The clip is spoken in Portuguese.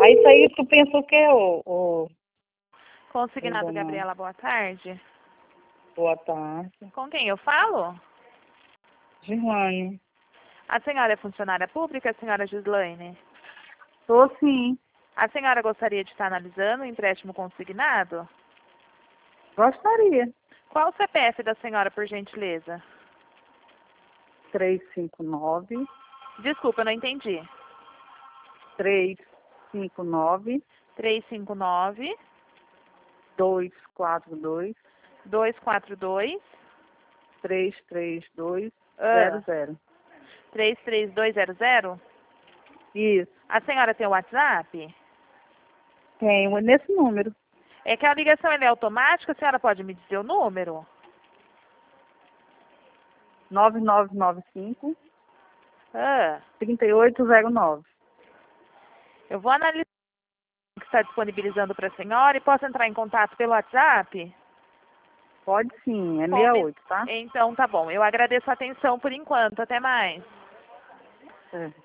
Mas isso aí tu pensou o quê, ô Consignado dona? Gabriela, boa tarde. Boa tarde. Com quem eu falo? Gislaine. A senhora é funcionária pública, senhora Gislaine? Tô sim. A senhora gostaria de estar analisando o empréstimo consignado? Gostaria. Qual o CPF da senhora, por gentileza? 359 Desculpa, eu não entendi. 359 359 242 242 332 ah, 00. 33200? Isso. A senhora tem o WhatsApp? Tenho nesse número. É que a ligação ela é automática, a senhora pode me dizer o número? 9995 Ah, 3809. eu vou analisar o que está disponibilizando para a senhora e posso entrar em contato pelo WhatsApp? Pode sim, é Combi- 68, tá? Então tá bom, eu agradeço a atenção por enquanto, até mais. É.